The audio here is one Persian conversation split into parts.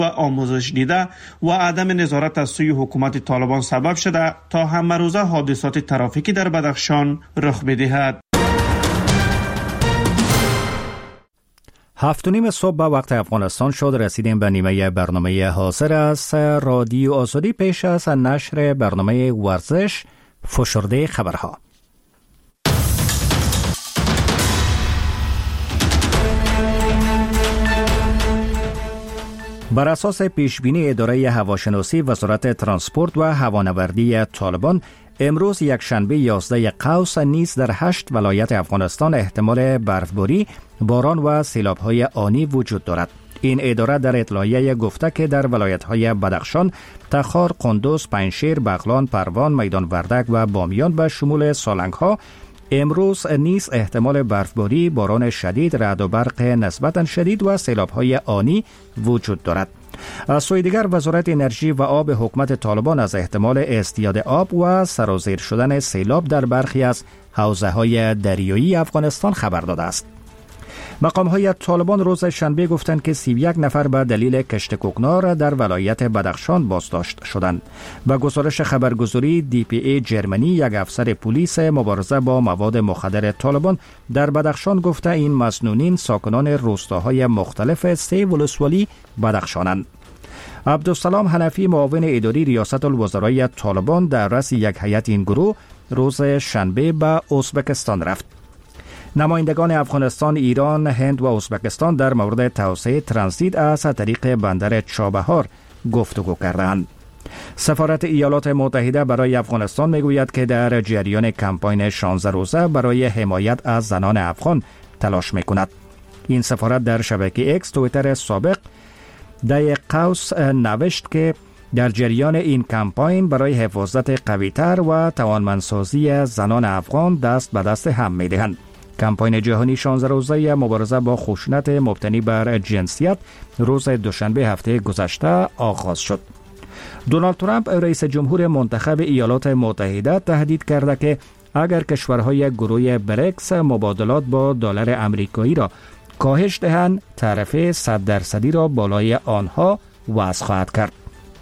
و آموزش دیده و عدم نظارت از سوی حکومت طالبان سبب شده تا همه روزه حادثات ترافیکی در بدخشان رخ بدهد. 7:30 صبح به وقت افغانستان شد. رسیدیم به نیمه برنامه حاضر از رادیو آزادی. پیش از نشر برنامه ورزش، فشرده خبرها. بر اساس پیشبینی اداره هواشناسی وزارت ترانسپورت و هوانوردی طالبان، امروز یکشنبه 11 قوس نیز در 8 ولایت افغانستان احتمال برفباری، باران و سیلاب‌های آنی وجود دارد. این اداره در اطلاعیه گفته که در ولایت‌های بدخشان، تخار، قندوز، پنجشیر، بغلان، پروان، میدان وردک و بامیان به شمول سالنگ‌ها امروز نیز احتمال برفباری، باران شدید، رعد و برق نسبتاً شدید و سیلاب‌های آنی وجود دارد. از سوی دیگر وزارت انرژی و آب حکومت طالبان از احتمال ازدیاد آب و سرازیر شدن سیلاب در برخی از حوزه‌های دریایی افغانستان خبر داده است. مقام‌های طالبان روز شنبه گفتند که 31 نفر به دلیل کشت کوکنار در ولایت بدخشان بازداشت شدند. با گزارش خبرگزاری DPA جرمنی، یک افسر پلیس مبارزه با مواد مخدر طالبان در بدخشان گفته این مسنونین ساکنان روستاهای مختلف سه ولسوالی بدخشانند. عبدالسلام حنفی، معاون اداری ریاست الوزرای طالبان، در رأس یک هیئت این گروه روز شنبه به ازبکستان رفت. نمایندگان افغانستان، ایران، هند و ازبکستان در مورد توسعه ترانزیت از طریق بندر چابهار گفتگو کردند. سفارت ایالات متحده برای افغانستان میگوید که در جریان کمپاین 16 روزه برای حمایت از زنان افغان تلاش میکند. این سفارت در شبکه اکس توییتر سابق در قوس نوشت که در جریان این کمپاین برای حفاظت قوی‌تر و توانمندسازی زنان افغان دست به دست هم می‌دهند. کمپاین جهانی 16 روزه مبارزه با خشونت مبتنی بر جنسیت روز دوشنبه هفته گذشته آغاز شد. دونالد ترامپ، رئیس جمهور منتخب ایالات متحده، تهدید کرده که اگر کشورهای گروه بریکس مبادلات با دلار آمریکایی را کاهش دهند، تعرفه 100% را بالای آنها وضع خواهد کرد.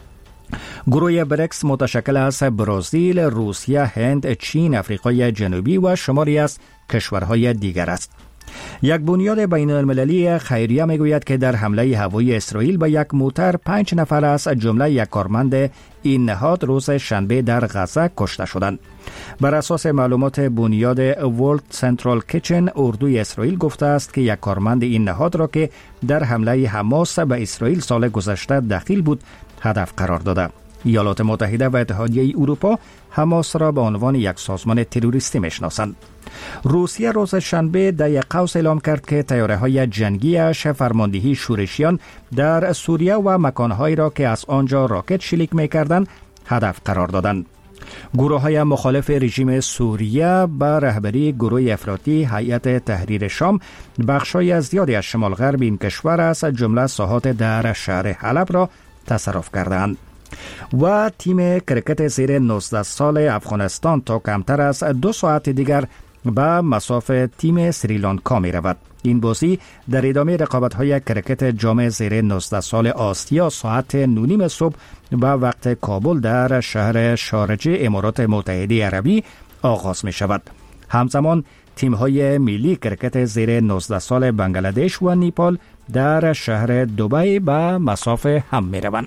گروه بریکس متشکل از برزیل، روسیه، هند، چین، آفریقای جنوبی و شماری از کشورهای دیگر است. یک بنیاد بین المللی خیریه میگوید که در حمله هوایی اسرائیل به یک موتر 5 نفر از جمله یک کارمند این نهاد روز شنبه در غزه کشته شدند. بر اساس معلومات بنیاد ورلد سنترال کیچن، اردوی اسرائیل گفته است که یک کارمند این نهاد را که در حمله حماس به اسرائیل سال گذشته دخیل بود هدف قرار داده. ایالات متحده و اتحادیه اروپا حماس را به عنوان یک سازمان تروریستی میشناسند. روسیه روز شنبه در یک قوس اعلام کرد که طیاره‌های جنگی‌اش فرماندهی شورشیان در سوریه و مکانهایی را که از آنجا راکت شلیک می‌کردند هدف قرار دادند. گروه‌های مخالف رژیم سوریه به رهبری گروه افراطی هیئت تحریر شام بخش‌های زیادی از شمال غرب این کشور از جمله ساحات در شهر حلب را تصرف کردند. و تیم کرکت زیر 19 سال افغانستان تا کمتر از 2 ساعت دیگر به مصاف تیم سریلانکا می رود. این بازی در ادامه رقابت‌های کرکت جام زیر 19 سال آسیا ساعت 9:30 صبح به وقت کابل در شهر شارجه امارات متحده عربی آغاز می شود. همزمان تیم‌های ملی کرکت زیر 19 سال بنگلادش و نیپال در شهر دبی به مصاف هم می روند.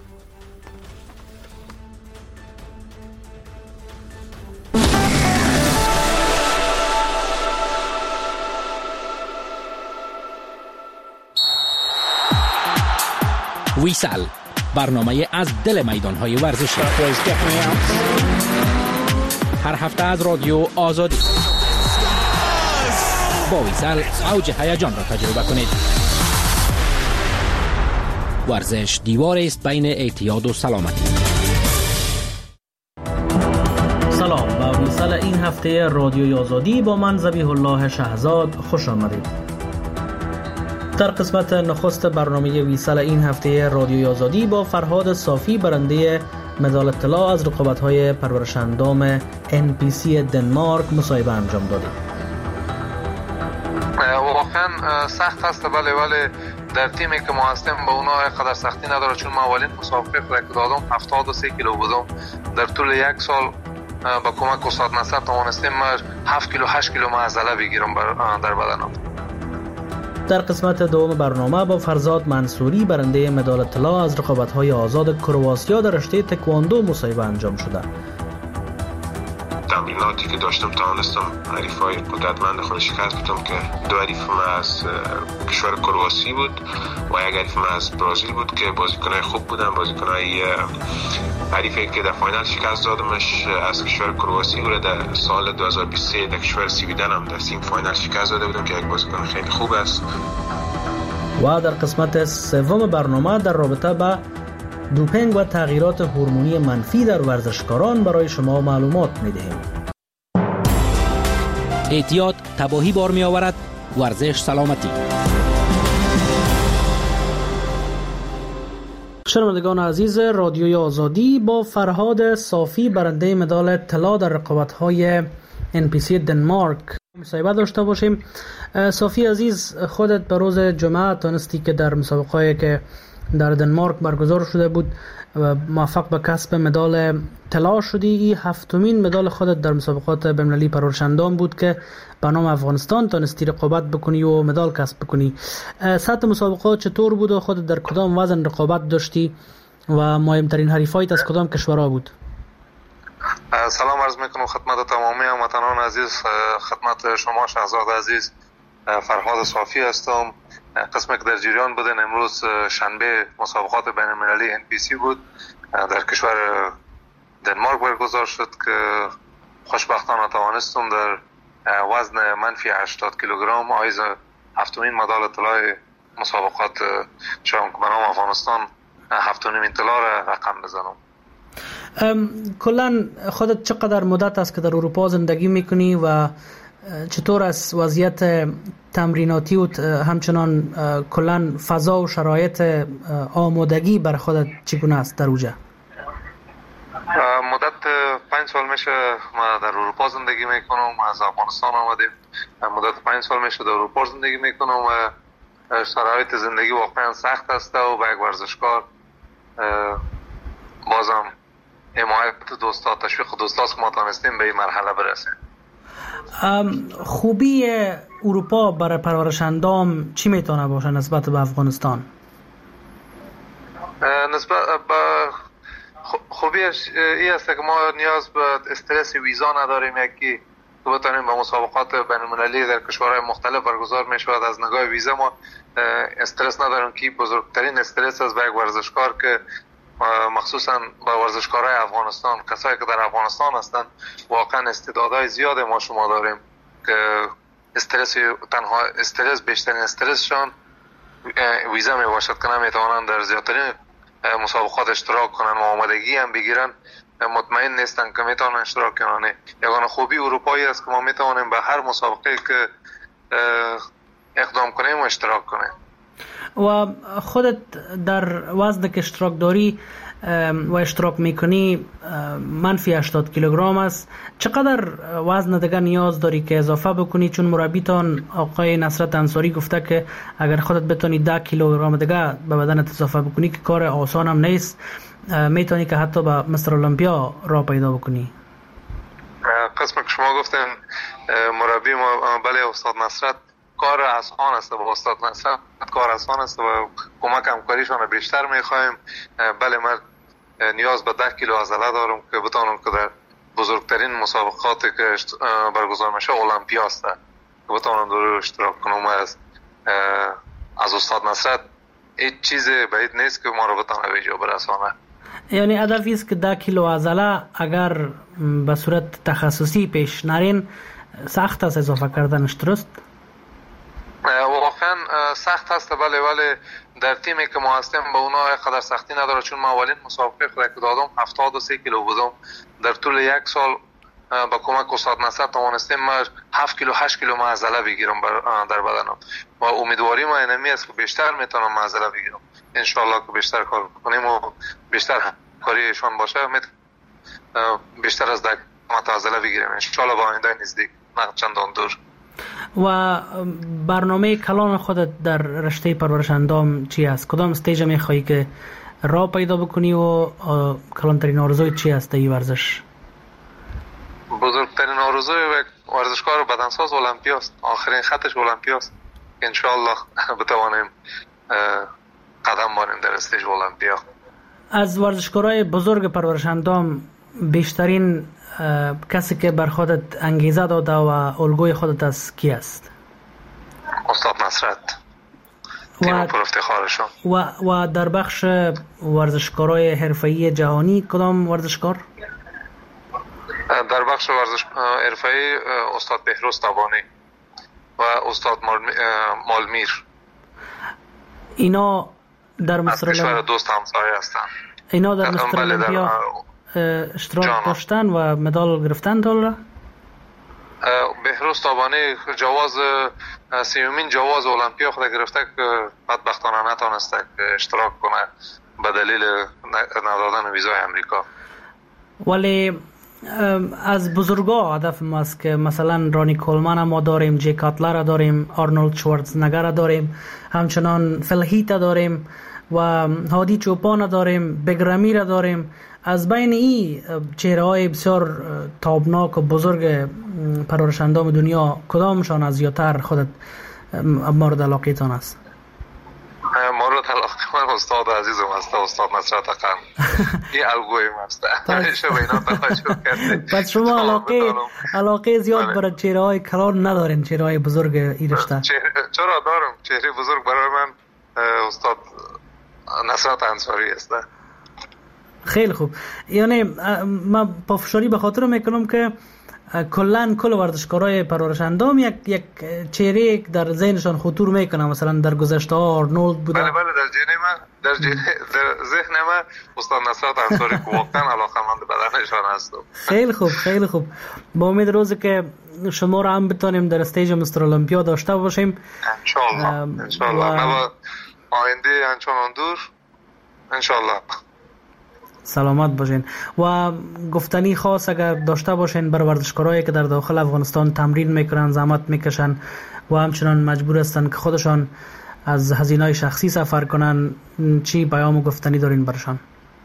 ویسال، برنامه از دل میدان‌های ورزشی، هر هفته از رادیو آزادی. با ویسال اوج هیجان را تجربه کنید. ورزش دیوار است بین اعتیاد و سلامتی. سلام، به ویسال این هفته رادیو آزادی با من ذبیح الله شهزاد خوش آمدید. در قسمت نخست برنامه ویسال این هفته رادیوی آزادی با فرهاد صافی، برنده مدال طلا از رقابت‌های پرورش‌اندام NPC دنمارک، مصاحبه انجام دادیم. واقعا سخت است، ولی در تیمی که ما هستیم با اونا قدر سختی نداره، چون ما اولین مسابقه خود که دادم 73 کیلو بودم. در طول یک سال با کمک استاد نصر توانستیم 7 کیلو 8 کیلو عضله بگیرم در بدنم. در قسمت دوم برنامه با فرزاد منصوری برنده مدال طلا از رقابت‌های آزاد کرواسیا در رشته تکواندو مصاحبه انجام شده. تمریناتی که داشتم توانستم حریفای قدرتمند خود شکست بدم که دو حریف من از کشور کرواسی بود و یک حریف من از برزیل بود که بازیکنای خوب بودن. بازیکنای حریفی که در فاینال شکست دادمش از کشور کرواسی بود. در سال 2023 در کشور سویدن هم در سیم فاینال شکست داده بودم که یک بازیکن خیلی خوب است. و در قسمت سوم برنامه در رابطه با دوپینگ و تغییرات هورمونی منفی در ورزشکاران برای شما معلومات می‌دهیم. احتیاط تباهی بار می‌آورد. ورزش سلامتی. شنوندگان عزیز رادیوی آزادی، با فرهاد صافی برنده مدال طلا در رقابت‌های NPC دنمارک مصاحبه داشته باشیم. صافی عزیز، خودت به روز جمعه تونستی که در مسابقه‌ای که در دنمارک برگزار شده بود موفق به کسب مدال طلا شدی. این هفتمین مدال خودت در مسابقات بین‌المللی پرورشندان بود که به نام افغانستان تونستی رقابت بکنی و مدال کسب بکنی. سطح مسابقات چطور بود و خودت در کدام وزن رقابت داشتی و مهمترین حریفایت از کدام کشورها بود؟ سلام عرض میکنم خدمت تمامی هموطنان عزیز، خدمت شما شهزاد عزیز. فرهاد صافی هستم. قسمی که در جریان بودن امروز شنبه مسابقات بین المللی NPC بود در کشور دنمارک برگزار شد که خوشبختانه توانستم در وزن منفی 80 کیلوگرم آیز هفتمین مدال طلای مسابقات شدم که به نام افغانستان هفتمین طلا را رقم بزنم. کلا خودت چقدر مدت است که در اروپا زندگی میکنی و چطور از وضعیت تمریناتی و همچنان کلا فضا و شرایط آمادگی بر خودت چگونه است در اونجا؟ مدت 5 سال میشه ما در اروپا زندگی میکنم. از افغانستان آمدیم. مدت 5 سال میشه در اروپا زندگی میکنم و شرایط زندگی واقعا سخت است و با یک ورزشکار بازم حمایت دوستا، تشویق دوستاست که ما تونستیم به این مرحله برسیم. خوبی اروپا برای پرورشندان چی میتونه باشه نسبت به افغانستان؟ نسبت به خوبیش این است که ما نیاز به استرس ویزا نداریم. یکی که بتونیم به مسابقات بین المللی در کشورهای مختلف برگزار میشود. از نگاه ویزا ما استرس نداریم که بزرگترین استرس است به یک ورزشکار که مخصوصا با ورزشکارای افغانستان، کسایی که در افغانستان هستند، واقعا استعدادهای زیاد ما شما داریم که استرس بیشترین استرسشان ویزا می باشد که نمیتوانند در زیادترین مسابقات اشتراک کنند و آمادگی هم بگیرن، مطمئن نیستن که میتونن اشتراک کنن. یگانه خوبی اروپایی است که ما میتونیم به هر مسابقه که اقدام کنیم و اشتراک کنیم. و خودت در وزن که اشتراک داری و اشتراک میکنی منفی 80 کیلوگرم است، چقدر وزن دیگه نیاز داری که اضافه بکنی؟ چون مربیتان آقای نصرت انصاری گفته که اگر خودت بتونی 10 کیلوگرم دیگه به بدنت اضافه بکنی که کار آسان هم نیست، میتونی که حتی به مستر المپیا را پیدا بکنی. قسم که شما گفتین مربی ما، بله استاد نصرت کار آسان است و استاد نصرت کار آسان است و کمک همکاریشان رو بیشتر میخوایم. بله من نیاز به 10 کیلو عضله دارم که بتونم که در بزرگترین مسابقاتی که برگزار میشه المپیا است که بتونم در اشتراک کنم. از استاد نصرت هیچ چیز بعید نیست که ما رو بتونه به جا برسانه. یعنی هدفی است که 10 کیلو عضله اگر به صورت تخصصی پیش نرین سخت است اضافه کردنش، درست؟ واقعا سخت هست بله، ولی در تیمی که ما هستیم به اونا قدر سختی نداره، چون ما اولین مسابقه خود که دادم 73 کیلو بودم. در طول یک سال با کمک استاد نصر توانستیم 7 کیلو 8 کیلو عضله بگیرم در بدنم و امیدواری ما اینمی است که بیشتر میتونم عضله بگیرم. ان شاء الله که بیشتر کار کنیم و بیشتر کاریشون باشه بیشتر از 10 کیلو عضله بگیریم ان شاء الله با آینده نزدیک، نه چندان دور. و برنامه کلان خودت در رشته پرورش اندام چی است؟ کدام استیج میخوایی که راه پیدا بکنی و کلانترین آرزوی چی است در این ورزش؟ بزرگترین آرزوی ورزشکار بدنساز المپیاست. آخرین خطش المپیاست. انشالله بتوانیم قدم باریم در استیج المپیا. از ورزشکارای بزرگ پرورش اندام بیشترین کسی که بر خودت انگیزه داده و الگوی خودت است کی است؟ استاد نصرت، تیم پر افتخارشون. و در بخش ورزشکارای حرفه‌ای جهانی کدام ورزشکار؟ در بخش ورزش حرفه‌ای استاد بهروز تابانی و استاد مالمیر. اینا در مستر المپیا دوست همسایه هستن. اینا در مستر المپیا اشتراک داشتن و مدال گرفتن داره. بهروز تابانی جواز سیومین جواز المپیا خود گرفته که بدبختانه نتونسته اشتراک کنه به دلیل ندادن ویزای امریکا. ولی از بزرگا هدف ماست که مثلا رانی کولمن ما داریم، جی کاتلر داریم، آرنولد شوارزنگر داریم، همچنان فلهیت داریم و هادی چوپان داریم، بگرامیر داریم. از بین این چهره های بسیار تابناک و بزرگ پرورش اندام دنیا کدامشان از زیادتر خودت مورد علاقه تان است؟ مورد علاقه من استاد عزیزم است، استاد نصرت اقن. این الگوی است. همیشه به اینا توجه کرده. پس شما علاقه زیاد برای چهره های کلان ندارین، چهره های بزرگ این رشته؟ چرا دارم. چهره بزرگ برای من استاد نصرت انصاری است. خیلی خوب. یعنی من پافشاری به خاطر میکنم که کل ورزشکارای پرورش اندام یک چهره در ذهنشان خطور میکنه. مثلا در گذشته ها آرنولد بوده. بله در ذهن من استاد نصرت انصاری که واقعا علاقه‌مند بدنشان هستم. خیلی خوب. با امید روزی که شما را هم بتونیم در استیج مستر المپیا داشته باشیم انشالله. نه آینده انچنان دور انشالله. سلامت باشین. و گفتنی خاص اگر داشته باشین بر ورزشکارایی که در داخل افغانستان تمرین میکنن، زحمت میکشن و همچنان مجبور هستن که خودشان از هزینه‌های شخصی سفر کنن، چی پیام گفتنی دارین برشان؟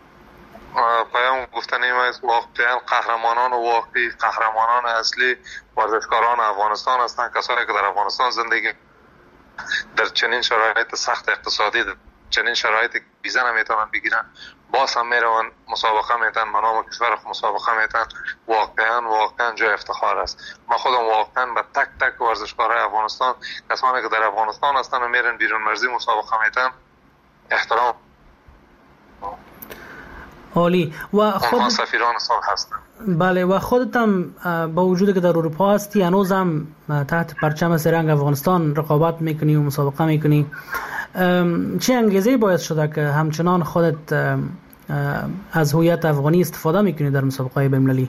پیام گفتنی ما واقعا قهرمانان و واقعی قهرمانان اصلی ورزشکاران افغانستان هستند، کسانی که در افغانستان زندگی در چنین شرایط سخت اقتصادی، چنین شرایطی ویزا نمیتونن بگیرن، باز هم میرون مسابقه میتن، به نام کشور مسابقه میتن. واقعا جای افتخار است. من خودم واقعا به تک تک ورزشکارای افغانستان، کسانی که در افغانستان هستن و میرن بیرون مرزی مسابقه میتن، احترام. عالی. و خود سفیران صلح هستن. بله. و خودت هم با وجودی که در اروپا هستی هنوزم تحت پرچم سرنگ افغانستان رقابت میکنی و مسابقه میکنی. چه انگیزه باعث شده که همچنان خودت از هویت افغانی استفاده میکنی در مسابقه بین‌المللی؟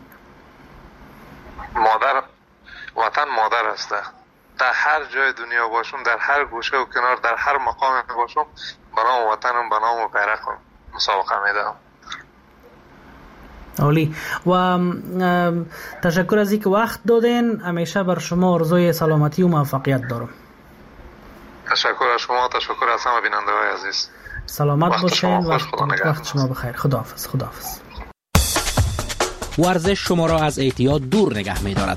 وطن مادر است. در هر جای دنیا باشم، در هر گوشه و کنار، در هر مقام باشم، به نام وطنم، به نام بیرقم مسابقه میدم. عالی. و تشکر از اینکه وقت دادین. همیشه بر شما آرزوی سلامتی و موفقیت دارم. تشکر از شما، تشکر از همه بیننده‌های عزیز. سلامت باشین. وقت شما بخیر. خداحافظ. ورزش شما را از اعتیاد دور نگه می‌دارد.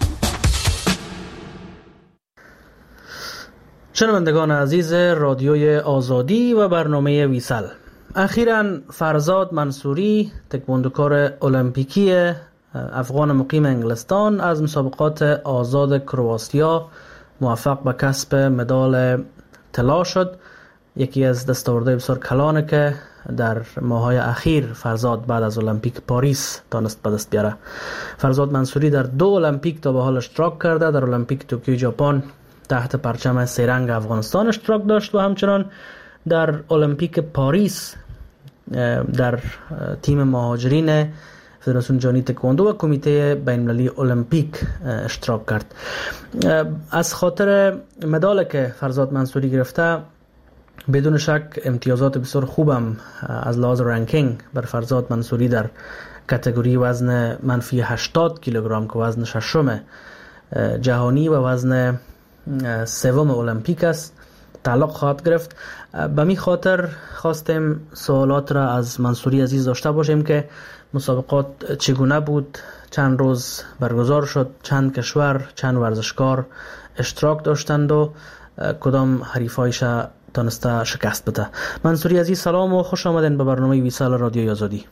شنوندگان عزیز رادیوی آزادی و برنامه ویسل، اخیراً فرزاد منصوری، تکواندوکار المپیکی افغان مقیم انگلستان، از مسابقات آزاد کرواتیا موفق به کسب مدال طلا شد. یکی از دستاوردهای بسیار کلانه که در ماه‌های اخیر فرزاد بعد از المپیک پاریس تانست به دست بیاره. فرزاد منصوری در 2 المپیک تا به حال اشتراک کرده. در المپیک توکیو ژاپن تحت پرچم سه‌رنگ افغانستان اشتراک داشت و همچنان در المپیک پاریس در تیم مهاجرین فدراسیون جهانی تکواندو و کمیته بین‌المللی المپیک اشتراک کرد. از خاطر مدالی که فرزاد منصوری گرفته بدون شک امتیازات بسیار خوبم از لحاظ رنکینگ بر فرزاد منصوری در کاتگوری وزن -80 کیلوگرم که وزن ششم جهانی و وزن سوم المپیک است تعلق خواهد گرفت. به می خاطر خواستیم سوالات را از منصوری عزیز داشته باشیم که مسابقات چگونه بود، چند روز برگزار شد، چند کشور، چند ورزشکار اشتراک داشتند و کدام حریفایش تانسته شکست بده. منصوری عزیز سلام و خوش آمدین به برنامه ویسال رادیوی آزادی.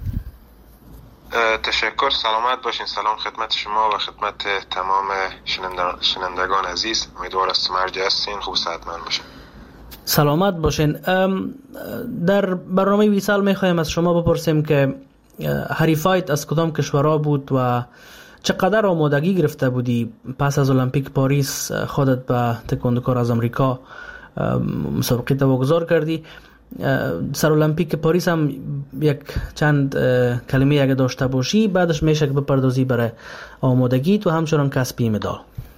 تشکر، سلامت باشین. سلام خدمت شما و خدمت تمام شنوندگان عزیز. امیدوار است مرجع هستین، خوب صحتمند باشین. سلامت باشین. در برنامه ویسال میخوایم از شما بپرسیم که حریفایت از کدام کشورها بود و چقدر آمادگی گرفته بودی پس از المپیک پاریس خودت به تکواندوکار از امریکا مسابقه واگذار کردی. سر المپیک پاریس هم یک چند کلمه اگه داشته باشی بعدش میشه که بپردازی برای آمادگی تو همچنان کسبی مدال.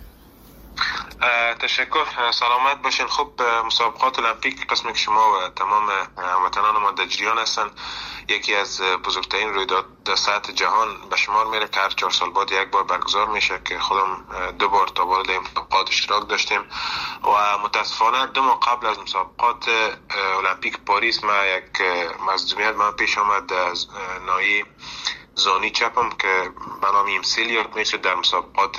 تشکر، سلامت باشین. خب مسابقات المپیک قسمی که شما و تمام هموطنان ما در جریان هستن یکی از بزرگترین رویداد در سطح جهان به شمار میره که هر 4 سال بعد یک بار برگزار میشه که خودم 2 بار تا بالای این مسابقات اشتراک داشتیم و متاسفانه 2 ماه قبل از مسابقات المپیک پاریس ما یک مصدومیت من پیش آمد از ناحیه زانی چپم که به نام ایمسیلیارد میشه در مسابقات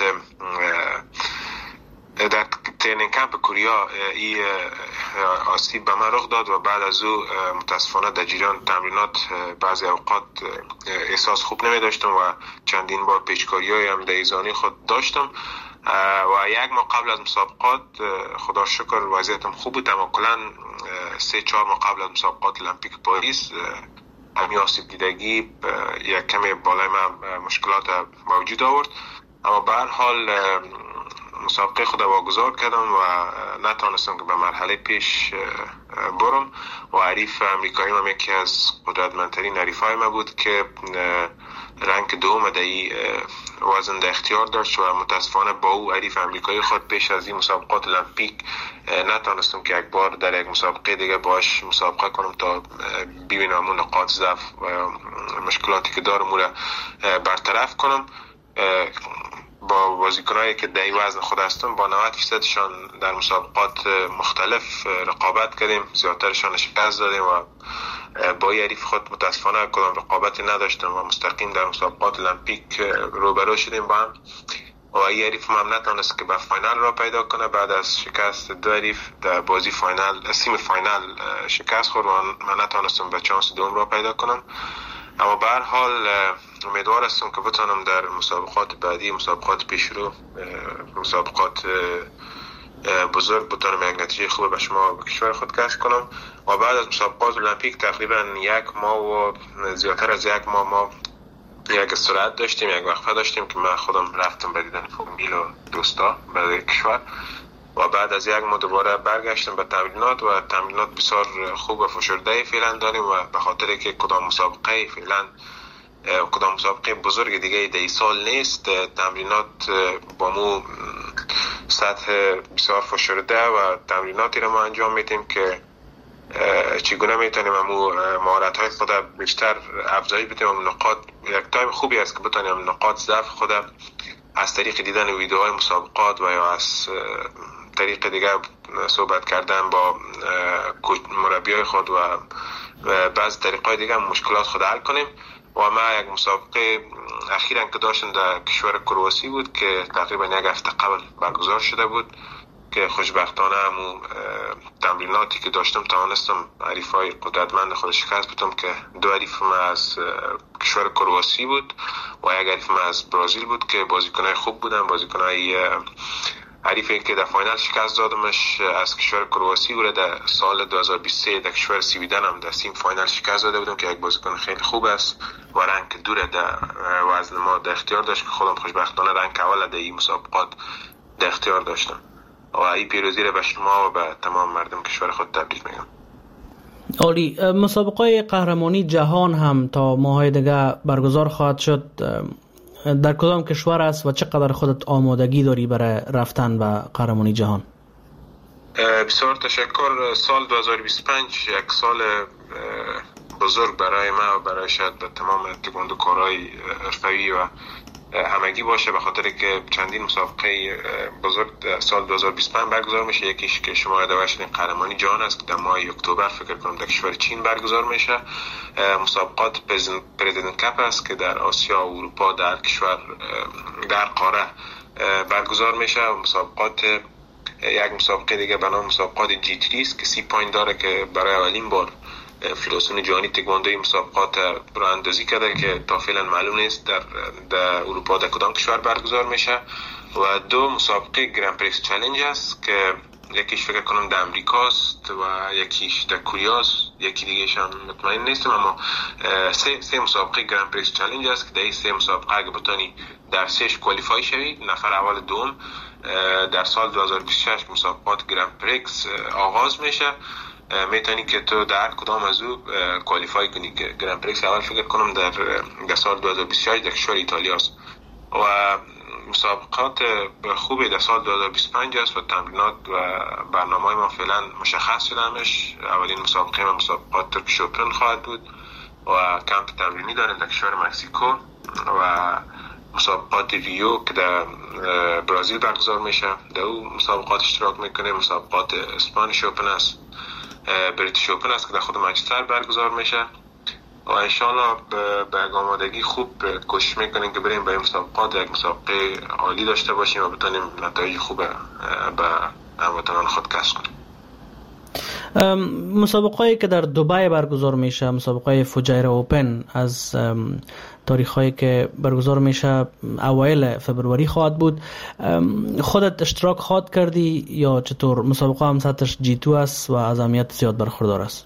در ترینینگ کمپ کوریا ای آسیب به من رخ داد و بعد از او متاسفانه در جریان تمرینات بعضی اوقات احساس خوب نمی داشتم و چندین بار پیچکاری‌های هم در ایزانی خود داشتم و 1 ماه قبل از مسابقات خدا شکر وضعیتم خوب بود، اما کلاً 3-4 ماه قبل از مسابقات المپیک پاریس همین آسیب دیدگی یک کمی بالای من مشکلات موجود آورد. اما به هر حال مسابقه خود واگذار کردم و نتونستم که به مرحله پیش برم و حریف امریکایی من یکی از قدرتمندترین حریفای من بود که رنگ دوم در این وزن در اختیار داشت و متاسفانه با او حریف امریکایی خود پیش از این مسابقات المپیک نتونستم که یک بار در یک مسابقه دیگه باش مسابقه کنم تا ببینم اون نقاط ضعف و مشکلاتی که دارم او را برطرف کنم. با بازیکنایی که در این وزن خود هستم با 90%شان در مسابقات مختلف رقابت کردیم، زیادترشان شکست دادیم و با حریف خود متاسفانه کدام رقابتی نداشتم و مستقیم در مسابقات المپیک روبرو شدیم با هم و این حریف هم نتونست که به فاینال را پیدا کنه. بعد از شکست 2 حریف در بازی فاینال سیم فاینال شکست خورد و من نتونستم به چانس دوم را پیدا کنم. اما به هر حال امیدوار هستم که بتونم در مسابقات بعدی، مسابقات پیشرو، مسابقات بزرگ بتونم یک نتیجه خوب به شما به کشور خود کسب کنم و بعد از مسابقات المپیک تقریبا 1 ماه و زیادتر از 1 ماه ما یک استراحت داشتیم، یک وقفه داشتیم که من خودم رفتم به دیدن فامیل و دوستا به کشور و بعد از 1 ماه دوباره برگشتم به تمرینات و تمرینات بسیار خوب و فشرده فعلا داریم و به خاطر که کدام مسابقه فعلا کدام مسابقه بزرگ دیگه در سال نیست، تمرینات با مو سطح بسیار فشرده و تمریناتی رو ما انجام میدیم که چگونه میتونیم امو مهارت‌های خود بیشتر افزایش بدیم و نقاط یک تایم خوبی است که بتونیم نقاط ضعف خود از طریق دیدن ویدیوهای مسابقات و یا از طریق دیگه صحبت کردن با مربیای خود و بعض طریقای دیگه مشکلات خود حل کنیم. و ما یک مسابقه اخیراً که داشتم در کشور کرواسی بود که تقریبا 1 هفته قبل برگزار شده بود که خوشبختانه همون تمریناتی که داشتم توانستم حریفای قدرتمند خود شکست بدم که 2 حریف ما از کشور کرواسی بود و 1 حریف ما از برزیل بود که بازیکنای خوب بودن. بازیکنای حریفی که در فاینال شکست دادمش از کشور کرواسی بود در سال 2023 در کشور سویدن هم در سیم فاینال شکست داده بودم که یک بازیکن خیلی خوب است و رنگ دوره در وزن ما در اختیار داشت که خودم خوشبختانه رنگ اول در این مسابقات در اختیار داشتم و این پیروزی را به شما و به تمام مردم کشور خود تبریک میگم. عالی. مسابقه قهرمانی جهان هم تا ماهای دیگه برگزار خواهد شد. در کدام کشور است و چقدر خودت آمادگی داری برای رفتن به قهرمانی جهان؟ بسیار تشکر. سال 2025 یک سال بزرگ برای من و برای شاید به تمام تکواندوکارهای حرفه‌ای و همگی باشه، به خاطر که چندین مسابقه بزرگ سال 2025 برگزار میشه. یکیش که شما یاد باشید قهرمانی جهان است که در ماه اکتبر فکر کنم در کشور چین برگزار میشه. مسابقات پرزیدنت کپ است که در آسیا و اروپا در کشور در قاره برگزار میشه. مسابقات یک مسابقه دیگه به نام مسابقات G3 است که 30 پوینت داره که برای اولین بار فدراسیون جهانی تکواندوی مسابقات راه اندازی کرده که تا فعلا معلوم نیست در اروپا در کدام کشور برگزار میشه. و دو مسابقه گرند پریکس چالش است که یکیش فکر کنم در امریکاست و یکیش در کره است، یکی دیگه‌ش هم مطمئن نیستم، اما سه مسابقه گرند پریکس چالش است که در این سه مسابقه اگه بتونی در سهش کوالیفای شوی نفر اول دوم، در سال 2026 مسابقات گرند پریکس آغاز میشه. میتونی که تو در کدام از او کوالیفای کنی که گرند پریکس اول فکر کنم در سال 2026 در کشور ایتالیا است و مسابقات خوبی در سال 2025 است و تمرینات و برنامه‌های ما فعلا مشخص شدهش. اولین مسابقه ما مسابقات ترکیش اوپن خواهد بود و کمپ تمرینی داریم در کشور مکزیکو و مسابقات ریو که در برزیل برگزار میشه در او مسابقات اشتراک میکنه. مسابقات اسپانیش اوپن است، بریتیش اوپن است که در خود منچستر برگزار میشه و انشالله به آمادگی خوب کوشش میکنیم که بریم به این مسابقات یک مسابقه عالی داشته باشیم و بتونیم نتایج خوب به هموطنان خود کسب کنیم. مسابقه‌ای که در دبی برگزار میشه، مسابقه فجیرا اوپن، از تاریخ‌هایی که برگزار میشه اوایل فبروری خواهد بود. خودت اشتراک خواهد کردی یا چطور؟ مسابقه هم سطحش G2 است و از اهمیت زیاد برخوردار است.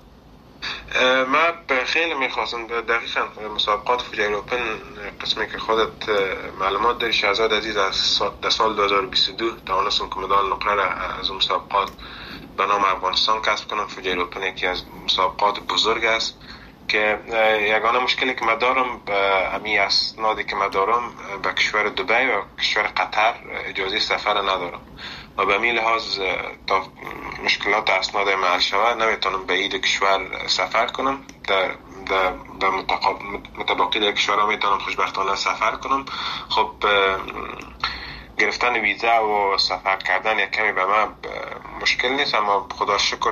من خیلی میخواستم دقیقاً مسابقات فجیرا اوپن، قسمی که خودت معلومات داری شهزاد عزیز، از سال 2022 توانستم که مدال نقره از مسابقات به نام افغانستان کسب کنم. فجیرا اوپن یکی از مسابقات بزرگ است که یگانه مشکلی که من دارم امی اسنادی که من دارم به کشور دبی و کشور قطر اجازه سفر ندارم و به این لحاظ تا مشکلات اسناد من حل شود نمیتونم به این کشور سفر کنم. در متباقی در کشورها میتونم خوشبختانه سفر کنم. خب گرفتن ویزا و سفر کردن یک کمی به من مشکل نیست، اما خدا شکر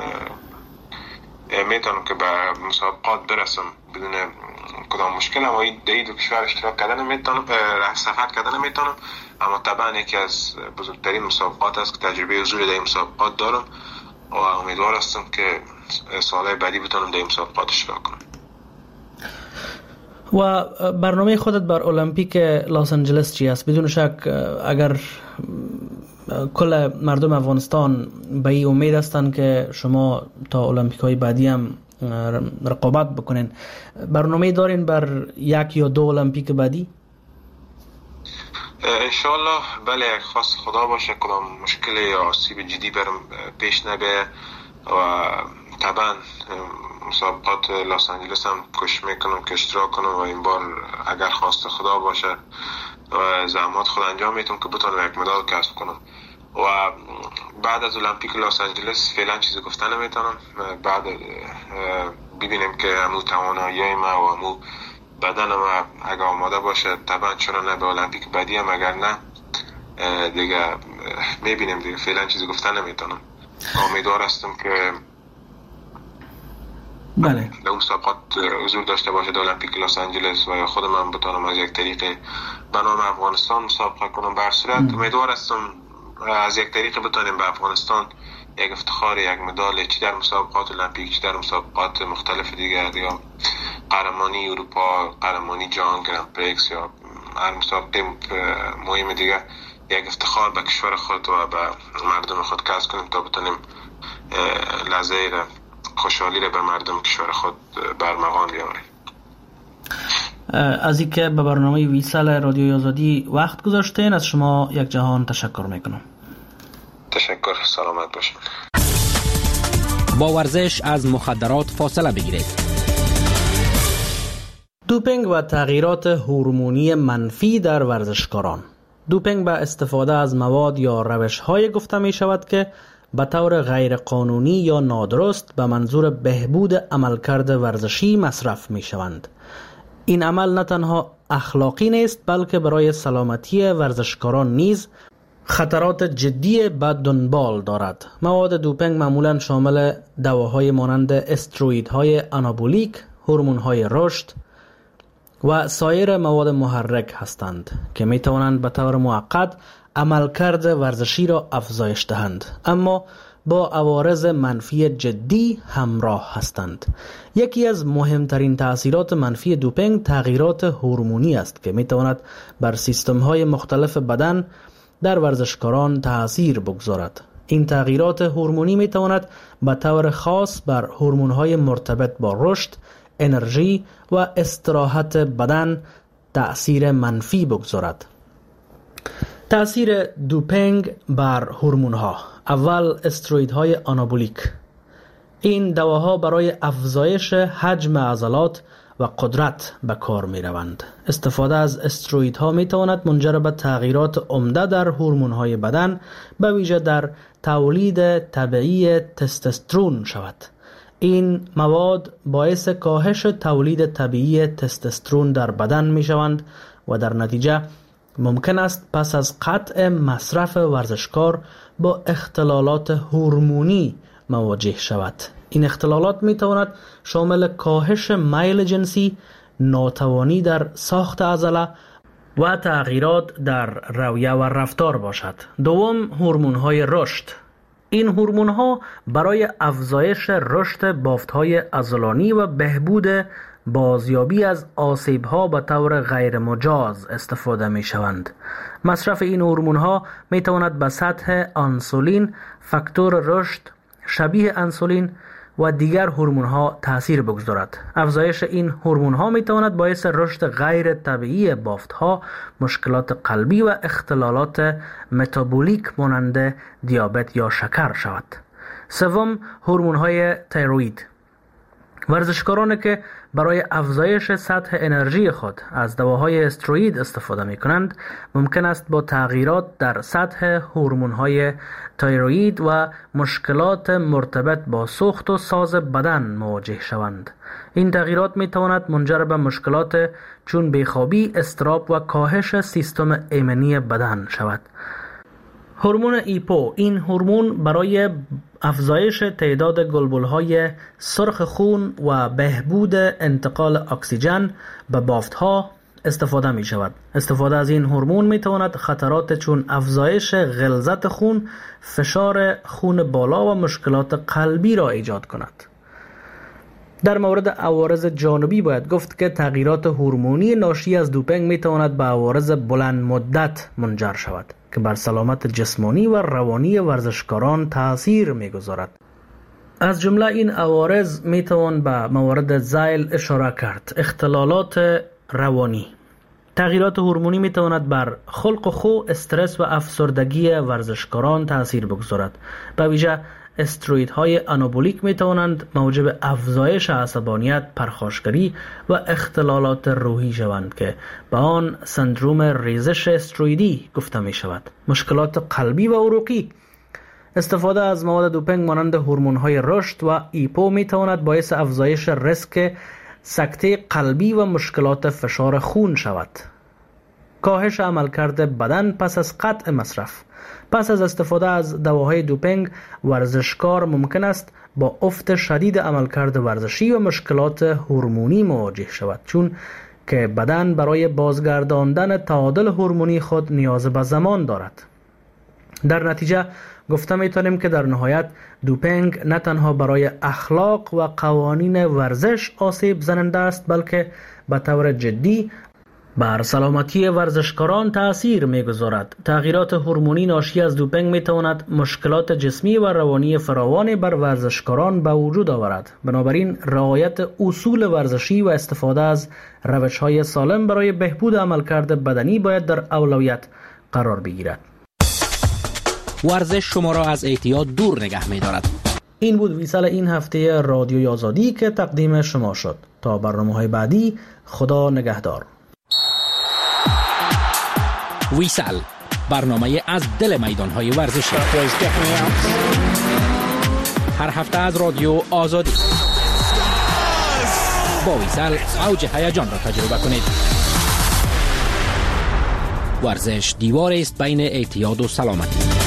میتونم که به مسابقات برسم بدون کدام مشکل. اما در این دو کشور اشتراک کردن میتونم، سفر کردن میتونم، اما طبعا یکی از بزرگترین مسابقات است که تجربه حضور در این مسابقات دارم و امیدوار هستم که سالهای بعدی بتونم در این مسابقات اشتراک کنم. و برنامه خودت بر المپیک لس آنجلس چی است؟ بدون شک اگر کل مردم افغانستان به این امید هستند که شما تا المپیک های بعدی هم رقابت بکنین، برنامه دارین بر یک یا دو المپیک بعدی؟ انشالله بله، خواست خدا باشه کدام مشکل یا آسیب جدی برم پیش نگه و طبعا مسابقات لس آنجلس هم کوشش میکنم که اشتراک کنم و این بار اگر خواست خدا باشه و زحمات خود انجام میتونم که بتونم یک مدال کسب کنم. و بعد از المپیک لس آنجلس فعلا چیزی گفتن نمیتونم. بعد ببینیم که همون توانایی ما و همون بدن ما اگر آماده باشه طبعا چرا نه به المپیک بعدی هم، اگر نه دیگه میبینیم دیگه. فعلا چیزی گفتن نمیتونم. امیدوار هستم که بله در مسابقات حضور داشته باشه در المپیک لس آنجلس و خود من بتونم از یک طریق به نام افغانستان مسابقه کنم. به هر صورت امیدوار هستم از یک طریق بتونیم به افغانستان یک افتخار، یک مدال، چی در مسابقات المپیک چی در مسابقات مختلف دیگر یا قهرمانی اروپا، قهرمانی جهان، گرند پریکس یا هر مسابقه مهم دیگه، یک افتخار به کشور خود و به مردم خود کسب کنیم تا بتونیم لحظه خوشحالی را به مردم کشور خود برمغان بیاوریم. از اینکه به برنامه ویسال رادیوی آزادی وقت گذاشتین از شما یک جهان تشکر میکنم. تشکر، سلامت باشید. با ورزش از مخدرات فاصله بگیرید. دوپینگ و تغییرات هورمونی منفی در ورزشکاران. دوپینگ به استفاده از مواد یا روش‌های گفته می شود که به طور غیر قانونی یا نادرست به منظور بهبود عملکرد ورزشی مصرف می شوند. این عمل نه تنها اخلاقی نیست بلکه برای سلامتی ورزشکاران نیز خطرات جدی به دنبال دارد. مواد دوپینگ معمولا شامل دواهای مانند استروئیدهای آنابولیک، هورمون‌های رشد و سایر مواد محرک هستند که می توانند به طور موقت عملکرد ورزشی را افزایش دهند، اما با عوارض منفی جدی همراه هستند. یکی از مهمترین تأثیرات منفی دوپینگ تغییرات هورمونی است که می تواند بر سیستم‌های مختلف بدن در ورزشکاران تأثیر بگذارد. این تغییرات هورمونی می تواند به طور خاص بر هورمون‌های مرتبط با رشد، انرژی و استراحت بدن تأثیر منفی بگذارد. تأثیر دوپینگ بر هورمون‌ها. اول استروئیدهای آنابولیک. این دواها برای افزایش حجم عضلات و قدرت به کار می روند. استفاده از استروئیدها می تواند منجر به تغییرات عمده در هورمون‌های بدن به ویژه در تولید طبیعی تستوسترون شود. این مواد باعث کاهش تولید طبیعی تستوسترون در بدن می شوند و در نتیجه ممکن است پس از قطع مصرف ورزشکار با اختلالات هورمونی مواجه شود. این اختلالات می تواند شامل کاهش میل جنسی، ناتوانی در ساخت عضله و تغییرات در رویه و رفتار باشد. دوم، هورمون‌های رشد. این هورمون‌ها برای افزایش رشد بافت‌های عضلانی و بهبود بازیابی از آسیب‌ها به طور غیر مجاز استفاده می‌شوند. مصرف این هورمون‌ها می‌تواند به سطح انسولین، فاکتور رشد شبیه انسولین و دیگر هورمون‌ها تأثیر بگذارد. افزایش این هورمون‌ها می‌تواند باعث رشد غیر طبیعی بافت‌ها، مشکلات قلبی و اختلالات متابولیک مانند دیابت یا شکر شود. سوم، هورمون‌های تایروئید. ورزشکارانی که برای افزایش سطح انرژی خود از دواهای استروئید استفاده می کنند ممکن است با تغییرات در سطح هورمون‌های تایروئید و مشکلات مرتبط با سوخت و ساز بدن مواجه شوند. این تغییرات می تواند منجر به مشکلات چون بیخوابی، اضطراب و کاهش سیستم ایمنی بدن شود. هورمون ایپو. این هورمون برای افزایش تعداد گلبول‌های سرخ خون و بهبود انتقال اکسیژن به بافت‌ها استفاده می شود. استفاده از این هورمون می تواند خطرات چون افزایش غلظت خون، فشار خون بالا و مشکلات قلبی را ایجاد کند. در مورد عوارض جانبی باید گفت که تغییرات هورمونی ناشی از دوپینگ می تواند به عوارض بلند مدت منجر شود که بر سلامت جسمانی و روانی ورزشکاران تأثیر می‌گذارد. از جمله این عوارض می‌توان به موارد ذیل اشاره کرد. اختلالات روانی. تغییرات هورمونی می‌تواند بر خلق و خو، استرس و افسردگی ورزشکاران تأثیر بگذارد. به ویژه استروئیدهای آنابولیک می‌توانند موجب افزایش عصبانیت، پرخاشگری و اختلالات روحی شوند که به آن سندروم ریزش استروئیدی گفته می‌شود. مشکلات قلبی و عروقی. استفاده از مواد دوپینگ مانند هورمون‌های رشد و ایپو می‌تواند باعث افزایش ریسک سکته قلبی و مشکلات فشار خون شود. کاهش عملکرد بدن پس از قطع مصرف. پس از استفاده از دواهای دوپینگ ورزشکار ممکن است با افت شدید عملکرد ورزشی و مشکلات هورمونی مواجه شود، چون که بدن برای بازگرداندن تعادل هورمونی خود نیاز به زمان دارد. در نتیجه گفته میتونیم که در نهایت دوپینگ نه تنها برای اخلاق و قوانین ورزش آسیب زننده است، بلکه به طور جدی بر سلامتی ورزشکاران تأثیر می‌گذارد. تغییرات هورمونی ناشی از دوپینگ می‌تواند مشکلات جسمی و روانی فراوان بر ورزشکاران به وجود آورد. بنابراین رعایت اصول ورزشی و استفاده از روش‌های سالم برای بهبود عملکرد بدنی باید در اولویت قرار بگیرد. ورزش شما را از اعتیاد دور نگه می‌دارد. این بود ویسال این هفته رادیوی آزادی که تقدیم شما شد. تا برنامه‌های بعدی، خدا نگهدار. ویسال، برنامه از دل میدان‌های ورزشی. هر هفته از رادیو آزادی. با ویسل اوج هیجان را تجربه کنید. ورزش دیواری است بین اعتیاد و سلامتی.